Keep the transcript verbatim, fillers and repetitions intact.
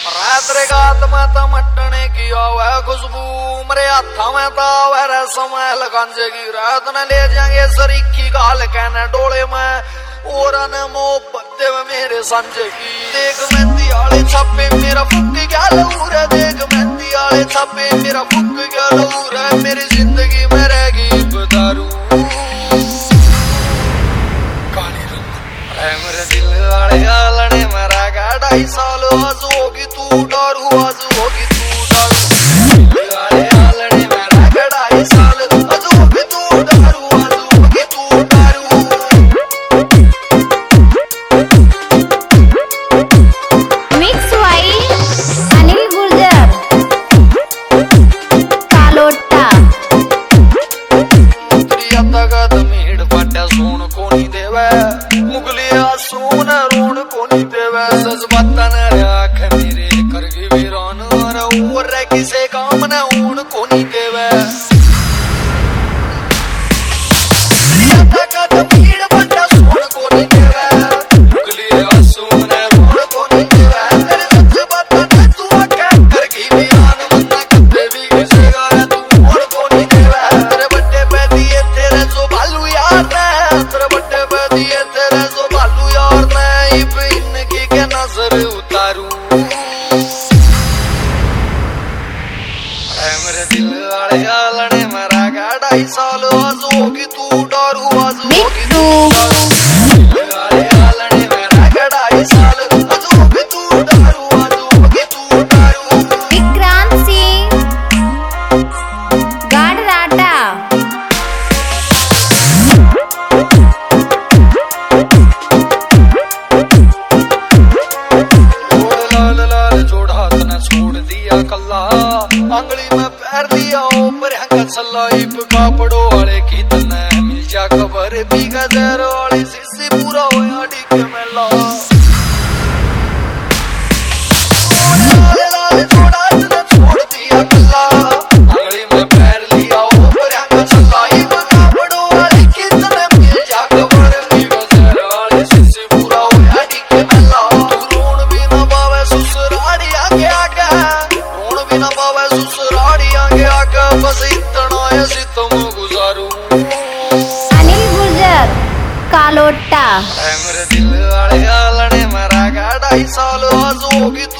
रात रे गात में तो मटने की आवे खुशबू, मेरे हाथा में तो आवे समय लगांजे की रात न ले जाएंगे सरीकी गाल कहने डोले में और न मोहब्बत में मेरे संजय की। देख मेहंदी आले छापे मेरा फुक क्या लहूर है, देख मेहंदी आले छापे मेरा फुक क्या लहूर है, मेरी जिंदगी में रहेगी बदारू काली रंग है मेरे दिल वाले आलने मेरा का ढाई साल आज होगी तू डारू, आज होगी तू डारू दिल वाले आलने मेरा का ढाई साल आज होगी तू डारू, आज होगी तू डारू। मिक्स वाइज अनिल गुर्जर कालोटा प्रिया तगत मीड़ पट्टा सोन कोनी देवे मुगलिया सोन रोन कोनी देवे जज्बातन राख मेरे करगी वीरान और किसे काम न ऊन कोनी देवे। प्रिया तगत मीड़ पट्टा सोन कोनी देवे मुगलिया सोन रोन कोनी देवे तेरे जज्बातन तू आके करगी वीरान वरना कदे भी किसे गाया तू और कोनी देवे। तेरे बड्डे पे दिए तेरे जो भालू यार ने, तेरे बड्डे पे दिए तेरे जो भालू यार ने, इब इनकी के नजर उतारू है मेरे दिल वाले आलने मेरा का ढाई साल आज होगी तू डारू, आज होगी तू डारू दिल वाले आलने मेरा का ढाई साल आज होगी तू डारू, आज होगी तू डारू। विक्रांत सिंह गाड़राटा लाल लाल जोड़ हाथ ने छोड़ दिया कल्ला, आंगली में पैर दिया ऊपर हंगा सल्ला, इब कापड़ों वाले की तने मिल जा खबर भी गजर वाली सीसी पूरा होया डिग मेला। लाल लाल जोड़ हाथ ने छोड़ दिया कल्ला, आंगली में पैर लिया ऊपर हंगा सल्ला, इब कापड़ों वाले की तने मिल जा खबर भी गजर वाली सीसी पूरा होया डिग मेला। तू रोन भी ना पावे ससुराली आगे आगे, रोन भी ना पावे ससुराली आगे आगे, बस इतना है सितम गुजारू अनिल गुर्जर कालोटा है मेरे दिल वाले आलने मेरा का ढाई साल आज होगी